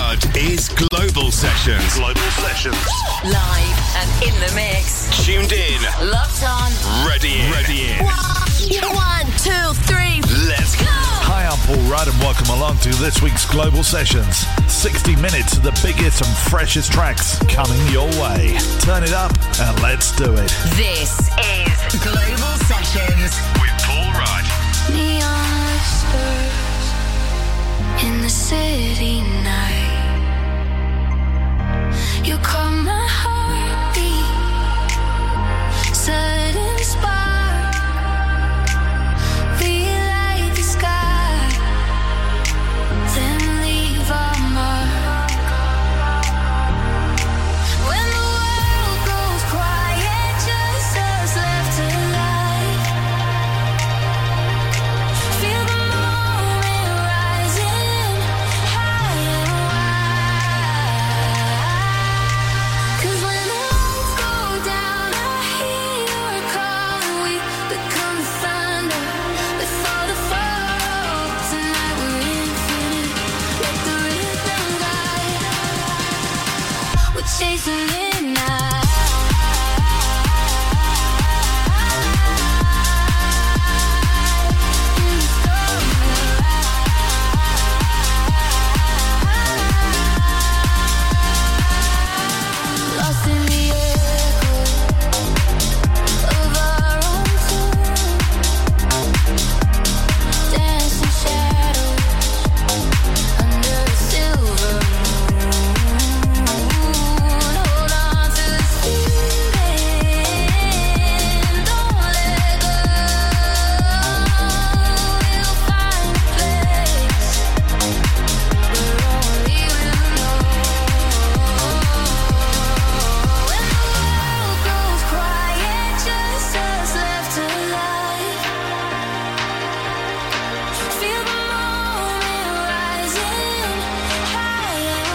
Rudd is Global Sessions. Global Sessions. Live and in the mix. Tuned in. Locked on. Ready in. Ready in. 1, 2, 3. Let's go. Hi, I'm Paul Rudd and welcome along to this week's Global Sessions. 60 minutes of the biggest and freshest tracks coming your way. Turn it up and let's do it. This is Global Sessions with Paul Rudd. Neon whispers in the city night. You call my heartbeat, sudden spark, relight the sky, then leave our mark. When the world goes quiet, just us left alive. Feel the moment rising high and wide. 'Cause when the lights go down, I hear your call and we become thunder before the fall. Tonight we're infinite, let the rhythm guide. We're chasing midnight. Lost in the echo of our own tune, dancing shadows under a silver moon. Hold on to the feeling, don't let go. We'll find a place where only we'll know. When the world goes quiet, just us left alive. Feel the moment rising high and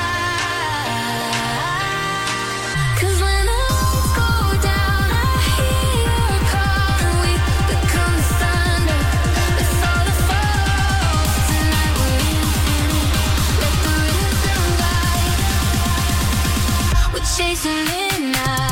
wide. 'Cause when the lights go down, I hear your call and we become thunder before the fall. Tonight we're infinite, let the rhythm guide. We're chasing midnight.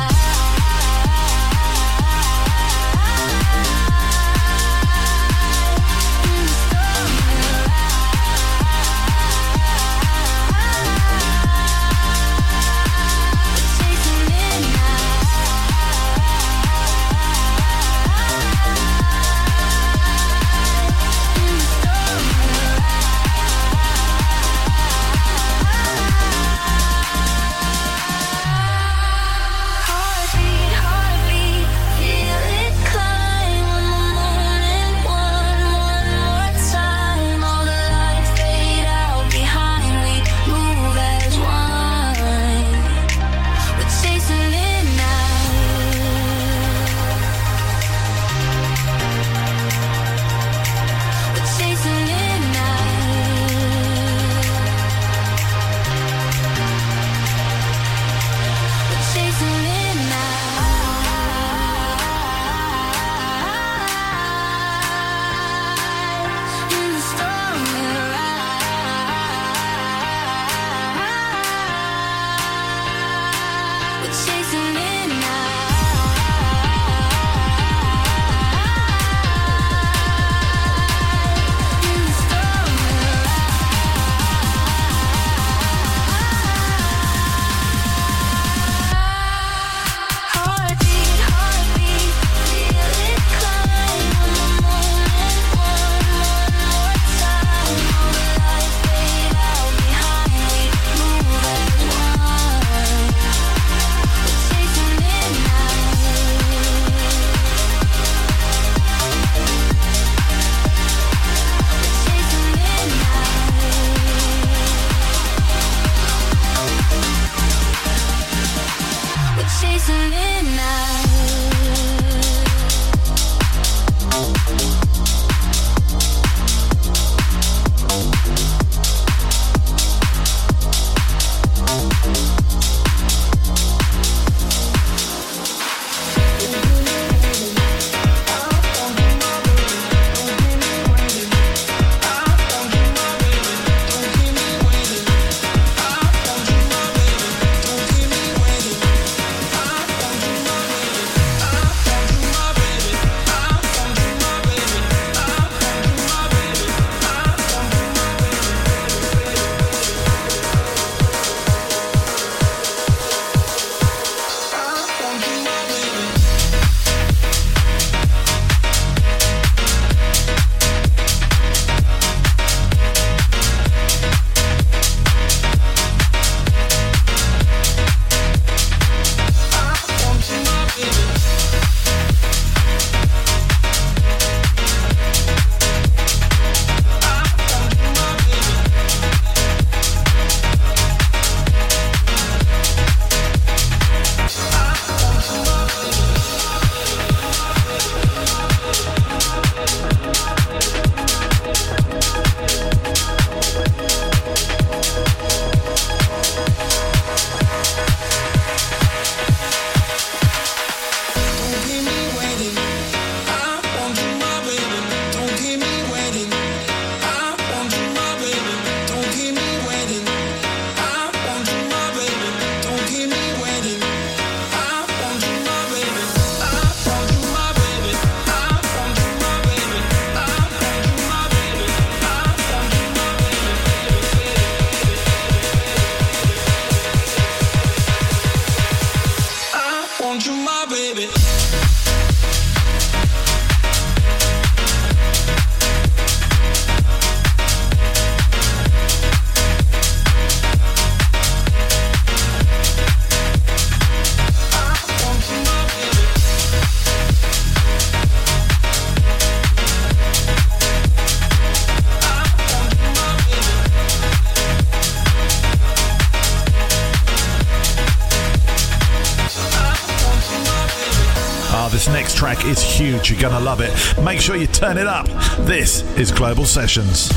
This next track is huge. You're going to love it. Make sure you turn it up. This is Global Sessions.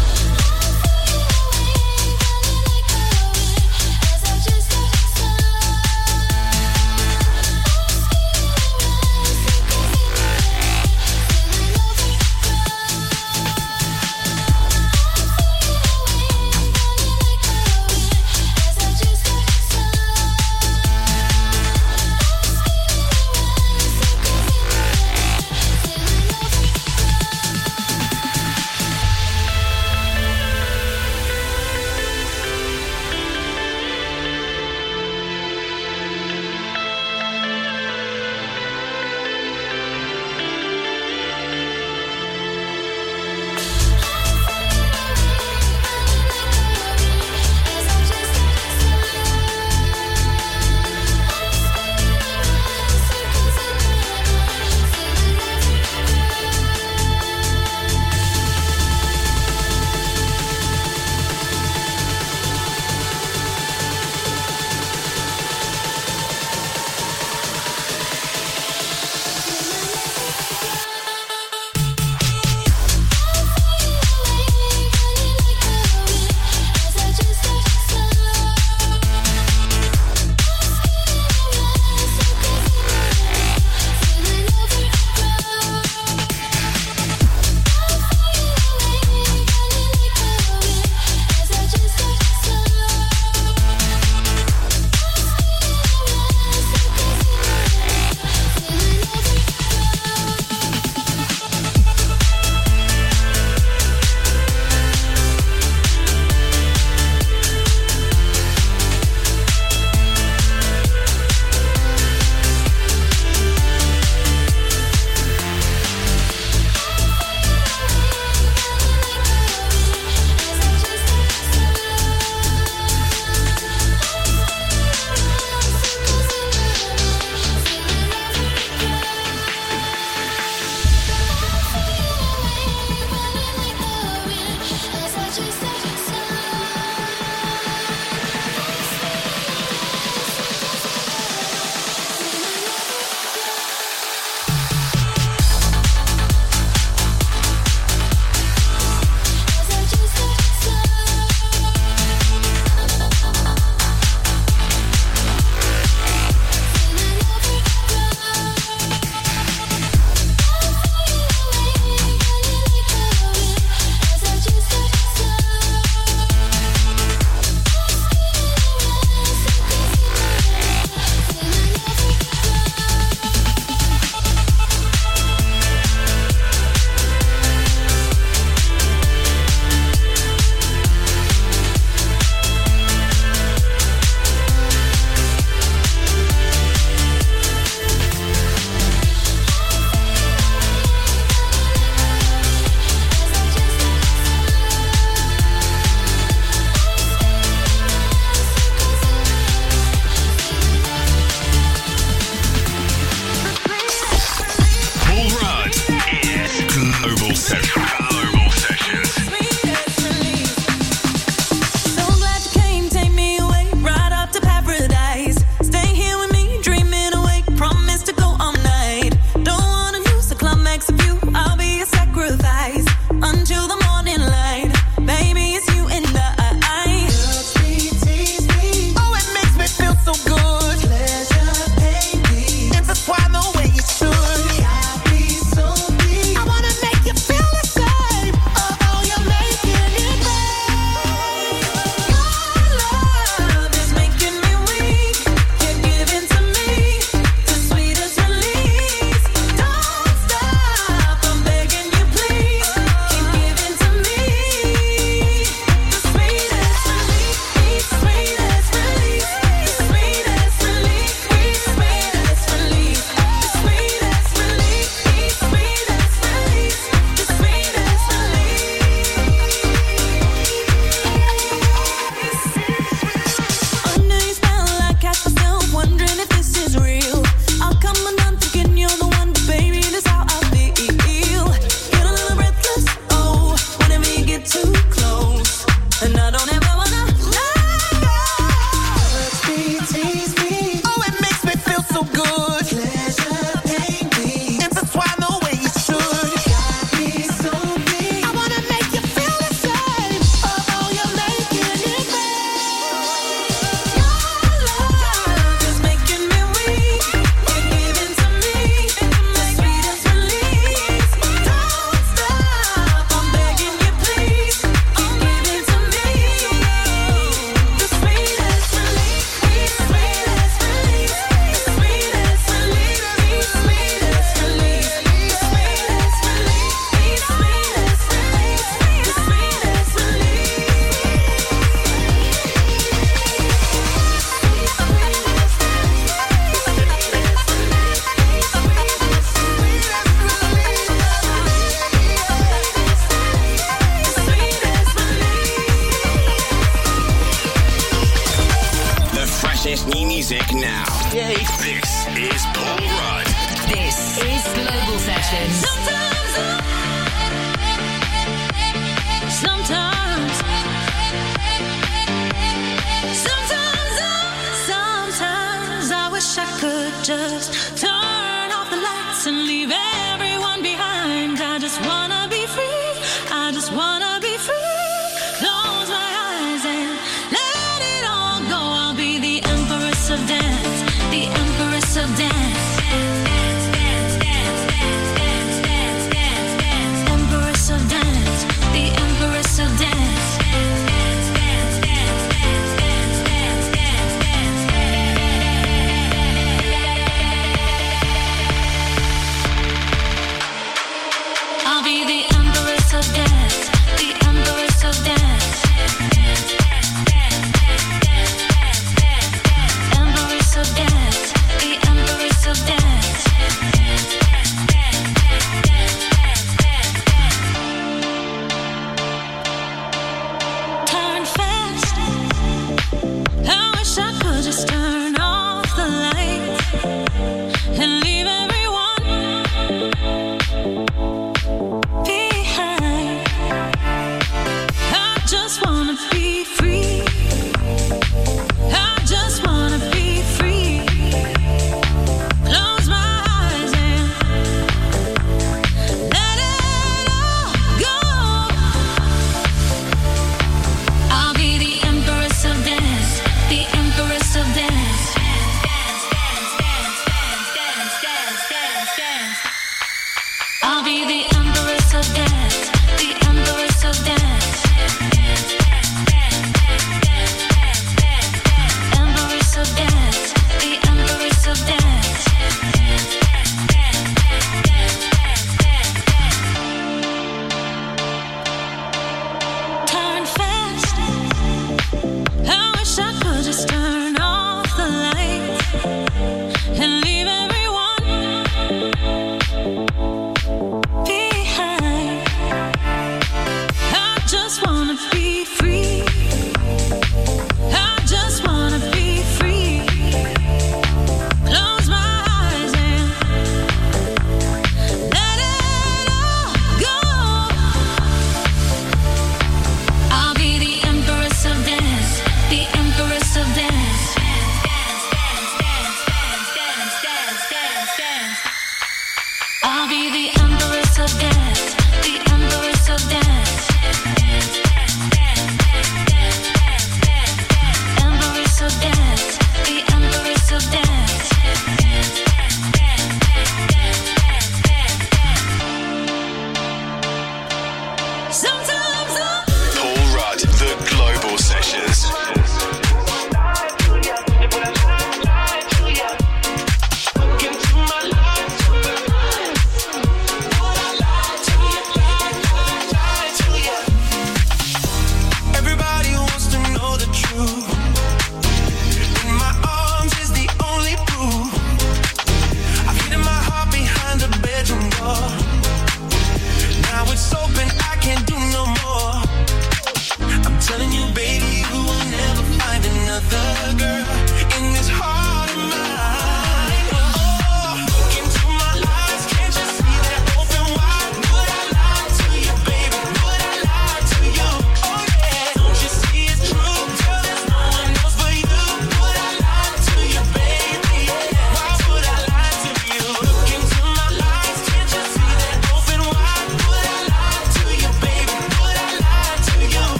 hottest new music now. Yay. This is Paul Rudd. This is Global Sessions. Sometimes I wish I could just turn off the lights and leave everyone behind. I just wanna be free. I just wanna be free. Close my eyes and let it all go. I'll be the empress of dance, the empress of dance. Empress of dance, the empress of dance.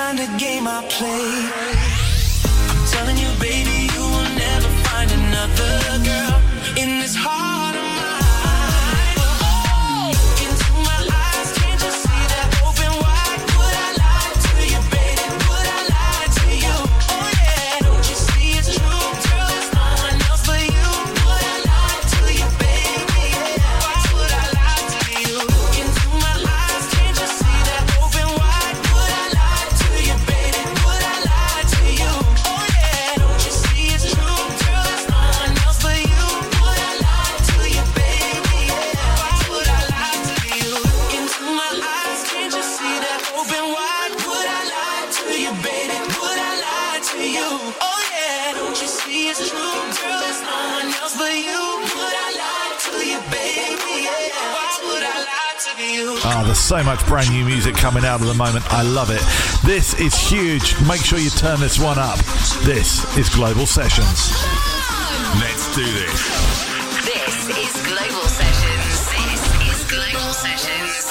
kind of game I play. I'm telling you, baby, you will never find another girl in this heart of mine. Look into my eyes, can't you see that open wide? Would I lie to you, baby? Would I lie to you? Oh yeah, don't you see it's true, girl? There's no one else but you. Would I lie to you, baby? Yeah. Why would I lie to you? Look into my eyes, can't you see that open wide? Would I lie to you, baby? Would I lie to you? Oh yeah, don't you see it's true, girl? There's no one else but you. Would I lie to you, baby? Yeah. Why would I lie to you? Look into my eyes, can't you see that open wide? Would I lie to you, baby? Would I lie to you? Oh yeah, don't you see it's true, girl? There's no one else but you. Would I lie to you, baby? Yeah. Why would I lie to you? Oh, there's so much brand new music coming out at the moment. I love it. This is huge. Make sure you turn this one up. This is Global Sessions. Let's do this. This is Global Sessions. This is Global Sessions.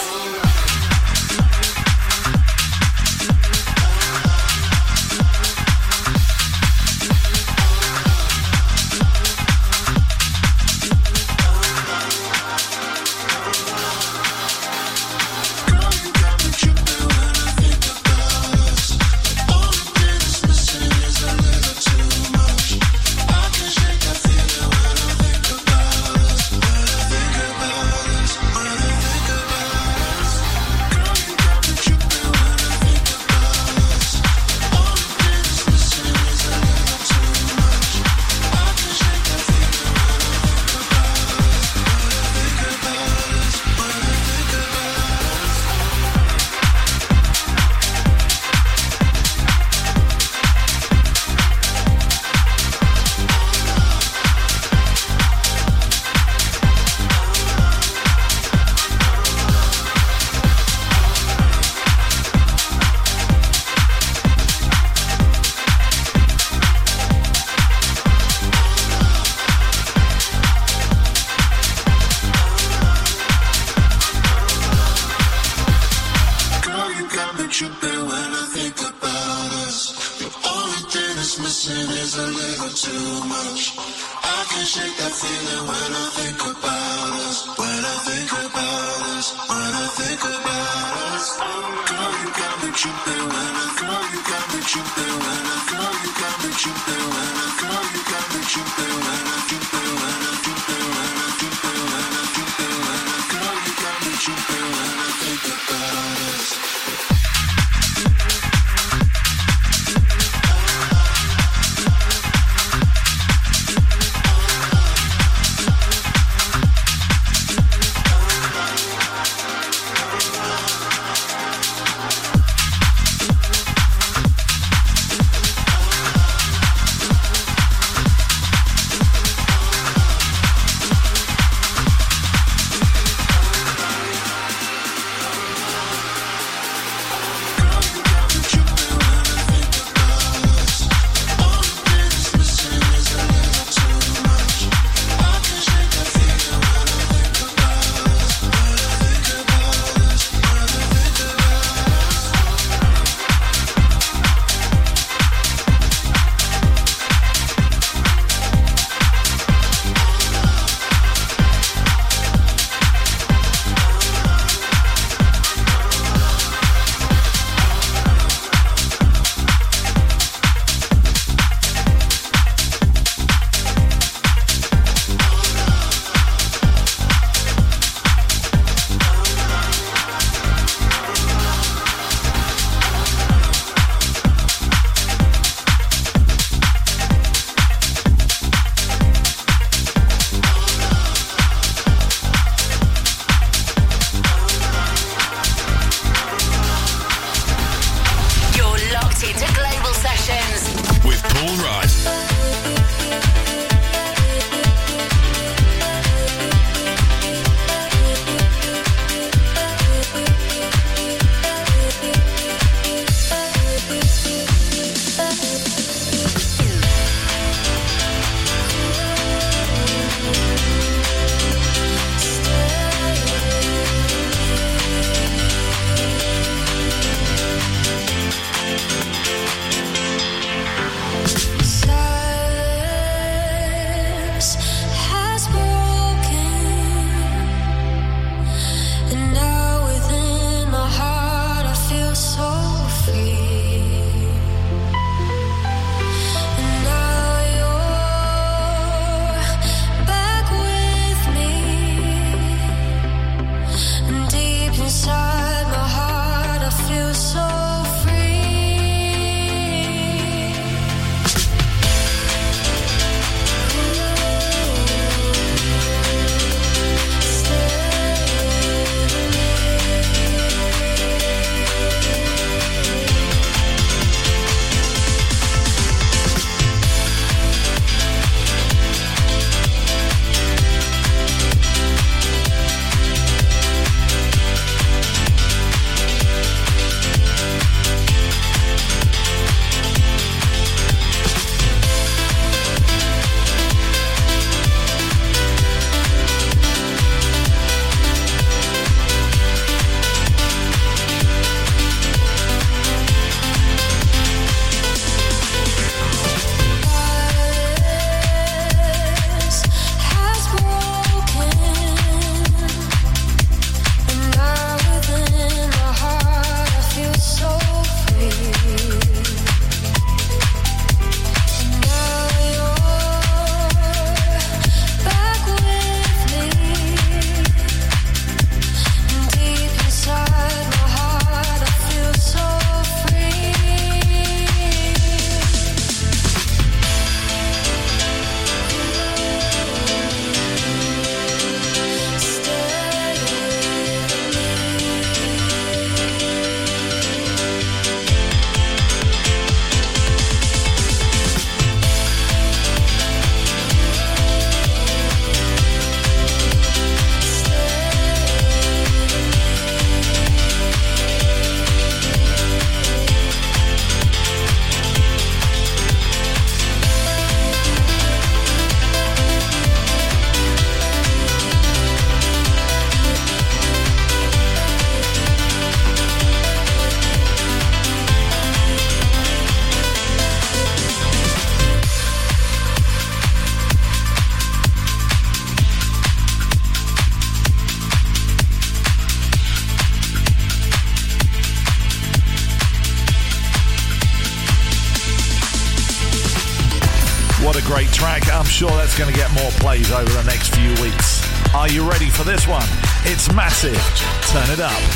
What a great track. I'm sure that's going to get more plays over the next few weeks. Are you ready for this one? It's massive. Turn it up.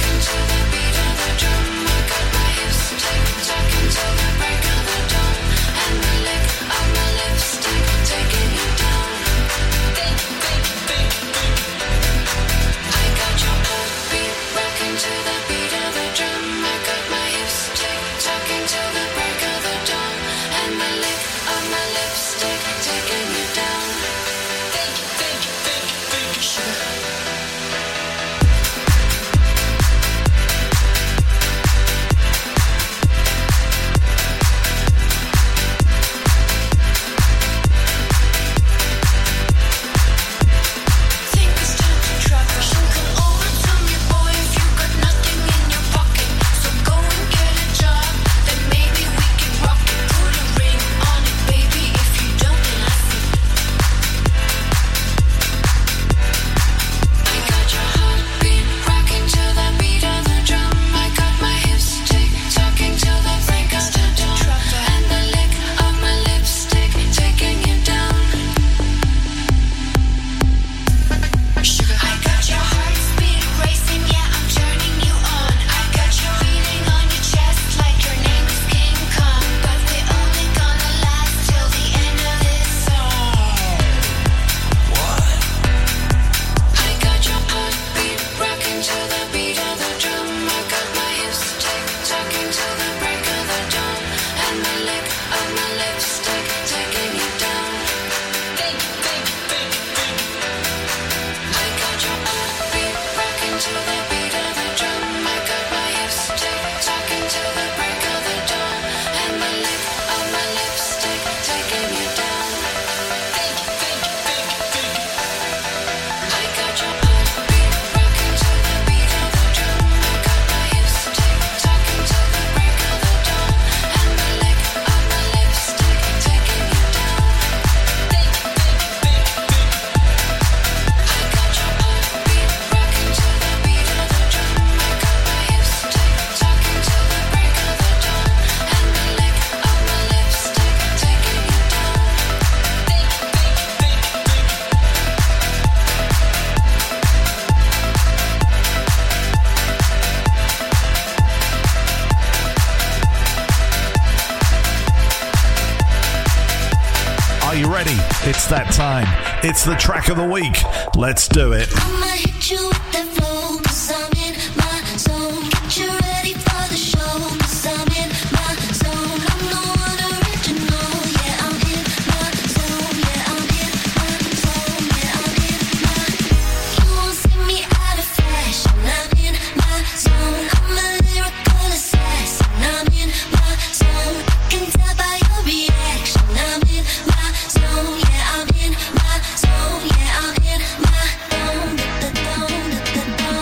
It's that time. It's the track of the week. Let's do it. I'ma hit you with that flow, 'cause I'm in my zone. Get you ready for the show, 'cause I'm in my zone. I'm the one original, yeah, I'm in my zone. Yeah, I'm in my zone, yeah, I'm in my. You won't see me out of fashion, I'm in my zone. I'm a lyrical assassin, I'm in my zone. Can tell by your reaction, I'm in my zone, yeah, I'm in my zone, yeah, I'm in my zone.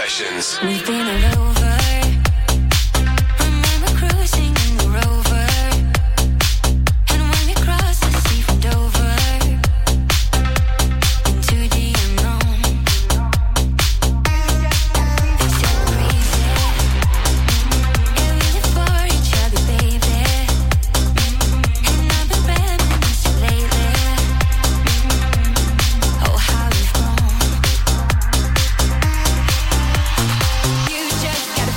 Sessions. We've been all over. Remember cruising in the Rover, and when we crossed the sea from Dover into the unknown, they said crazy. Yeah, we live for each other, baby. And I've been reminiscing lately. Oh, how we've grown. You just gotta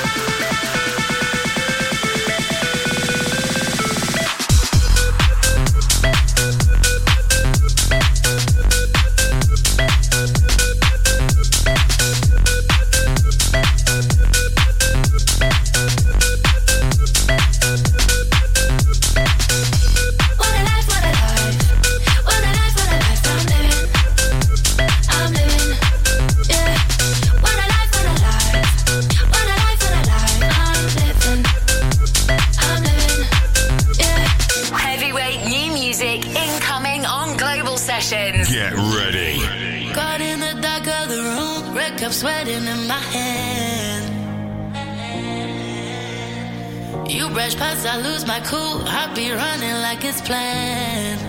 Get ready. Caught in the dark of the room, red cup sweating in my hand. You brush past, I lose my cool. I be running like it's planned.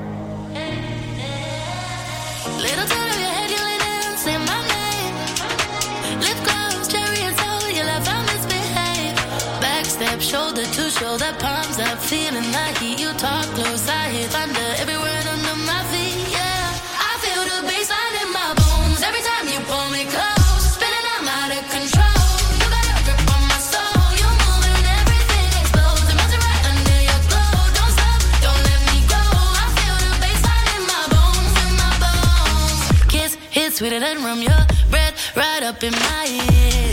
Little turn of your head, you lay down, say my name. Lip gloss, cherry and soul, you left, I misbehave. Backstep, shoulder to shoulder, palms up, feeling the heat. You talk close, I hear thunder, every word under my feet, yeah. I feel the bassline in my bones, every time you pull me close. Spinning, I'm out of control. You got a grip on my soul, you moving, everything explodes. I'm melting right under your glow. Don't stop, don't let me go. I feel the bassline in my bones, in my bones. Kiss, hit sweeter than rum, your breath right up in my ear.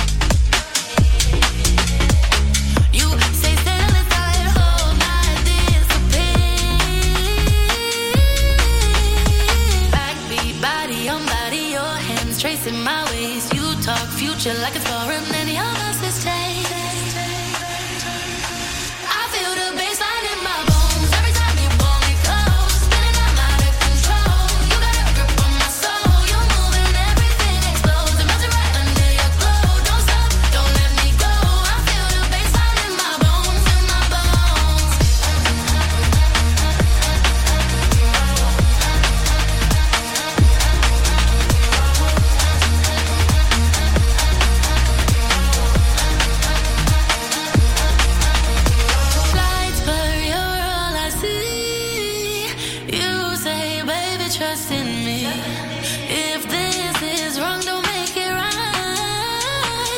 You say stay a little tight, hold my disappear. Backbeat, body on body, your hands tracing my ways. You talk future like it's foreign, any of us is taste. I feel the bassline in my bones, every time you pull me close. Spinning, I'm out of control. You got a grip on my soul, you moving, everything explodes. I'm melting right under your glow. Don't stop, don't let me go. I feel the bassline in my bones, in my bones. Lights blur, you're all I see. You say, baby, trust in me. If this is wrong, don't make it right.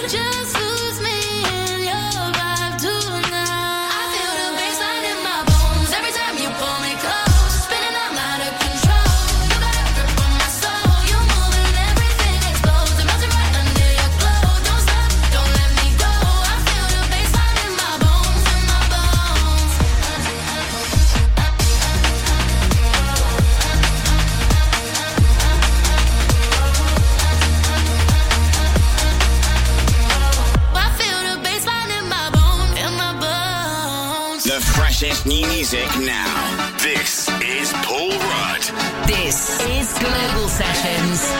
music now. This is Paul Rudd. This is Global Sessions.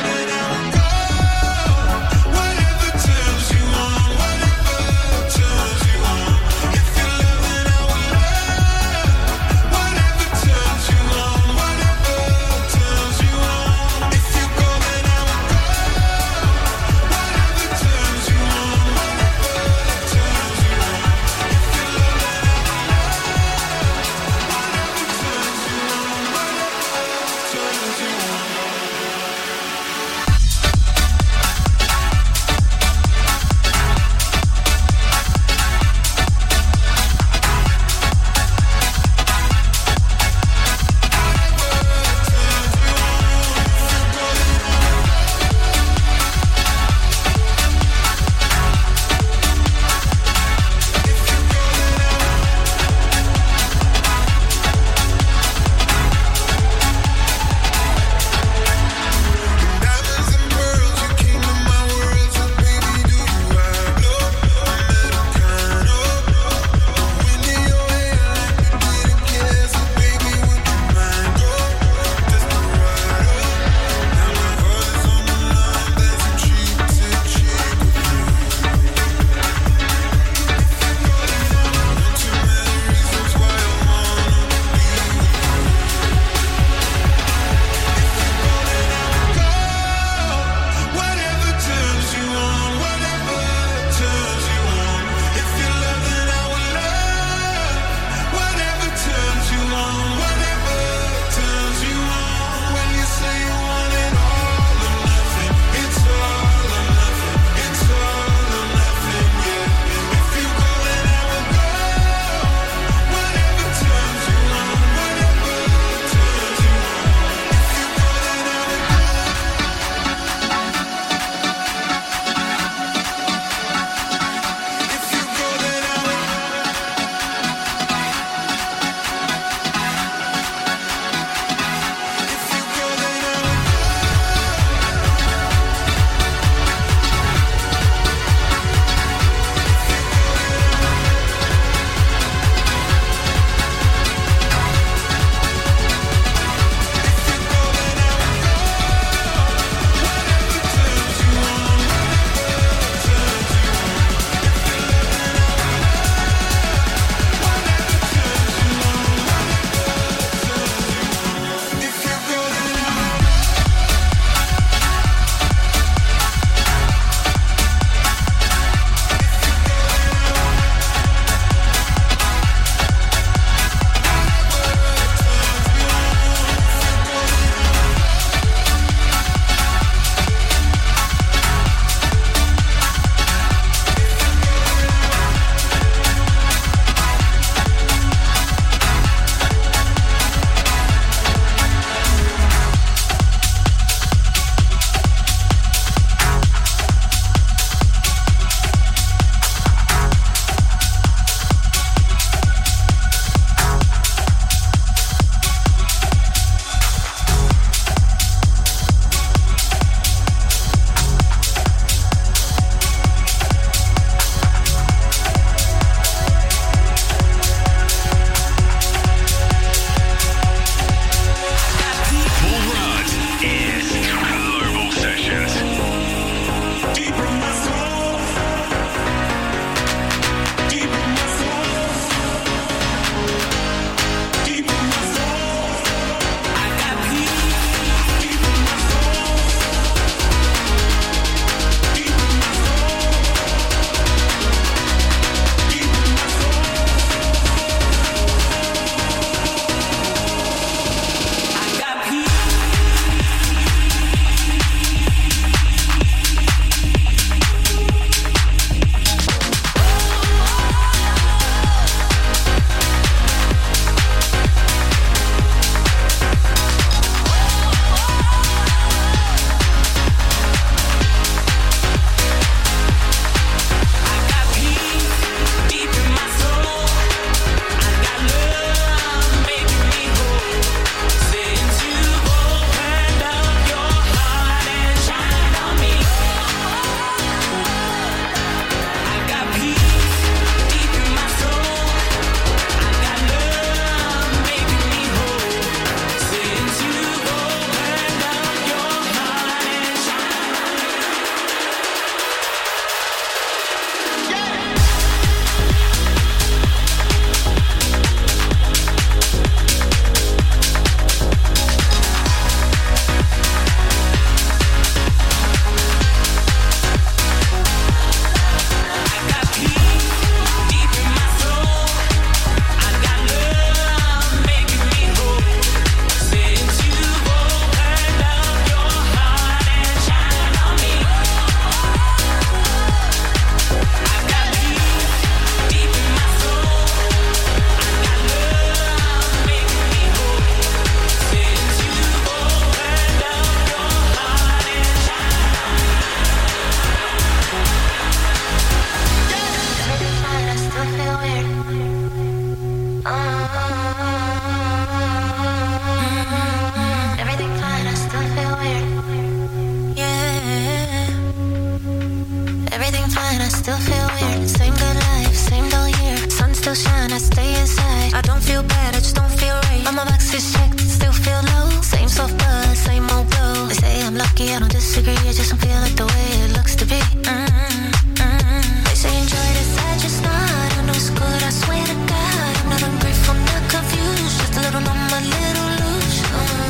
don't feel bad, I just don't feel right. All my boxes checked, still feel low. Same soft blood, same old glow. They say I'm lucky, I don't disagree. I just don't feel like the way it looks to be. They say enjoy this, I just not. I know it's good, I swear to God. I'm not ungrateful, not confused. Just a little numb, a little loose.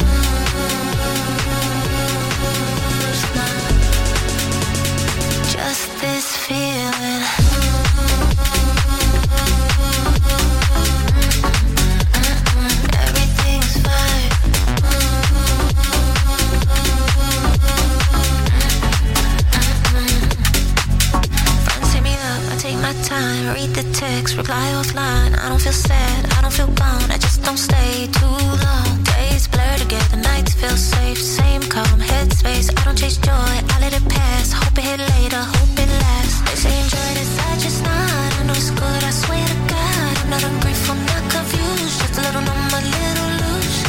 Just this feeling. Everything's fine. Friends hit me up, I take my time. Read the text, reply offline. I don't feel sad, I don't feel gone. I just don't stay too long. Days blur together, nights feel safe. Same calm headspace, I don't chase joy, I let it pass. Hope it hit later, hope it lasts. They say enjoy this, I just not. I know it's good, I swear to God. I'm not ungrateful, not confused. Just a little numb, a little loose.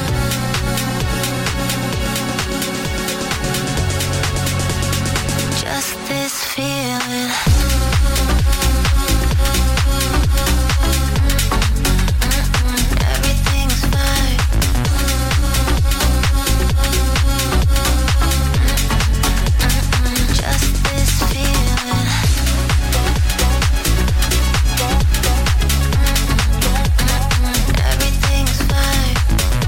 Just this feeling. Everything's fine. Just this feeling. Everything's fine.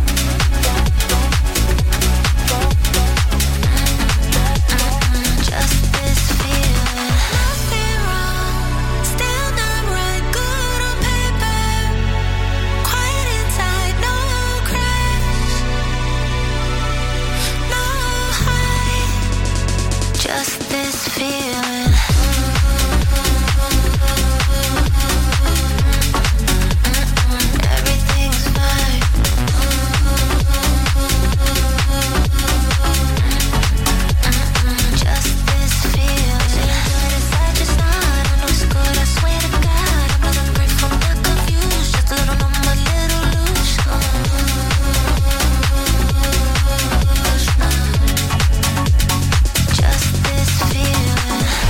Just this feeling. Nothing wrong, still not right. Good on paper, quiet inside. No crash, no high. Just this feeling. Everything's fine. Just this feeling. Enjoy this, I just not. I know it's good, I swear to God. I'm not ungrateful, not confused. Just a little numb, a little loose. Just this feeling.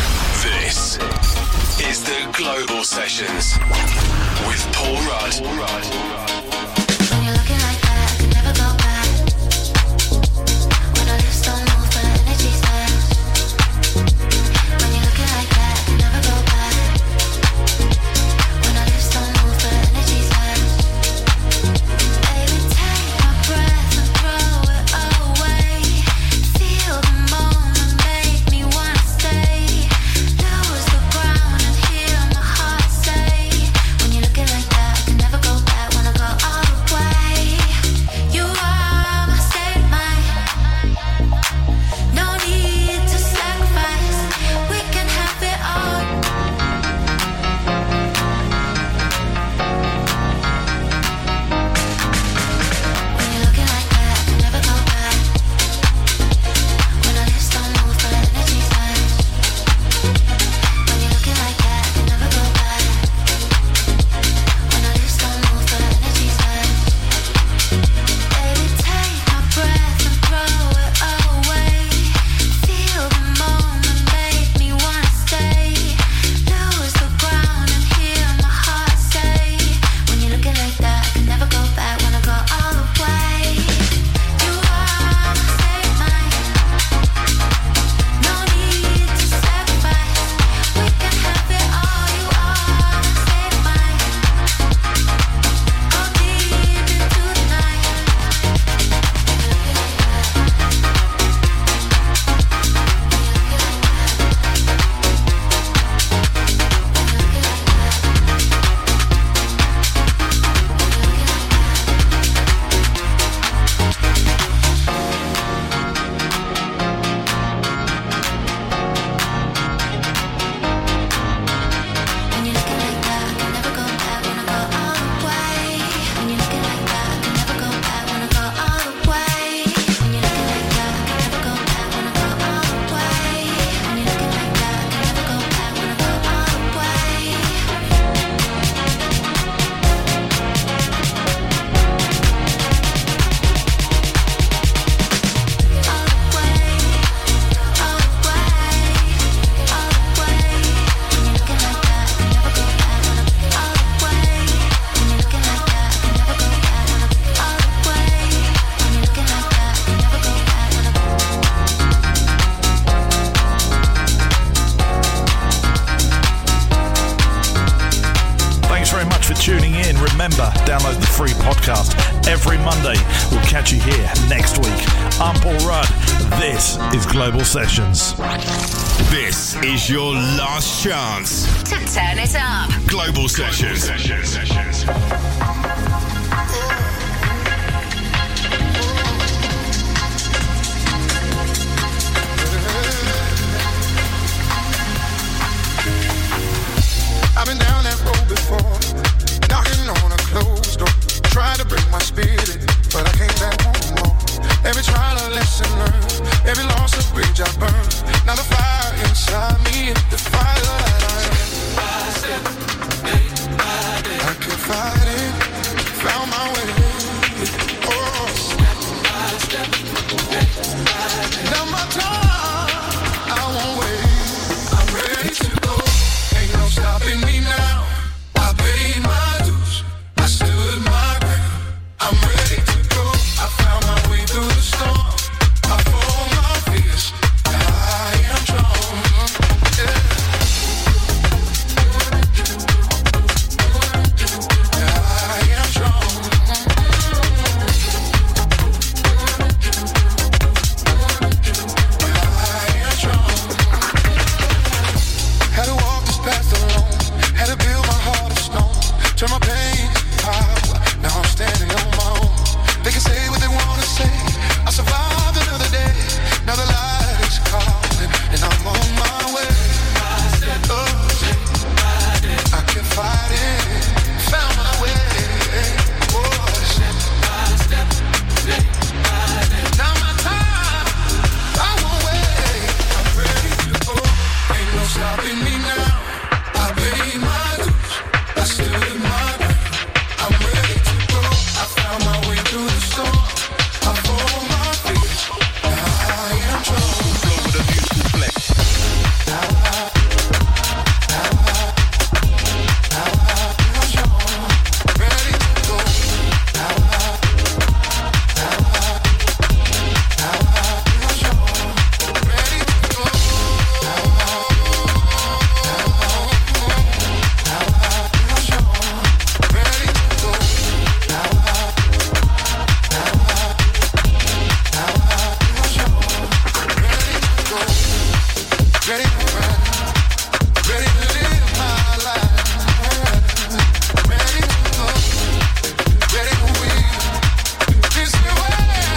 remember, download the free podcast every Monday. We'll catch you here next week. I'm Paul Rudd. This is Global Sessions. This is your last chance To turn it up. Global Sessions.